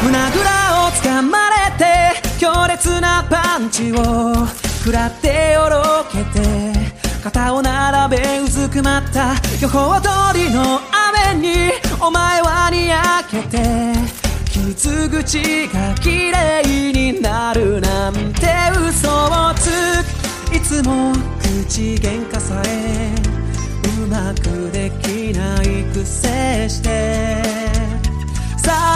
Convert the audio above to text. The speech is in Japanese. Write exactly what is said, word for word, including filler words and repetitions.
胸ぐらをつかまれて強烈なパンチを食らってよろけて肩を並べうずくまった予報通りの雨にお前はにやけて傷口が綺麗になるなんて嘘をつくいつも口喧嘩さえうまくできないくせして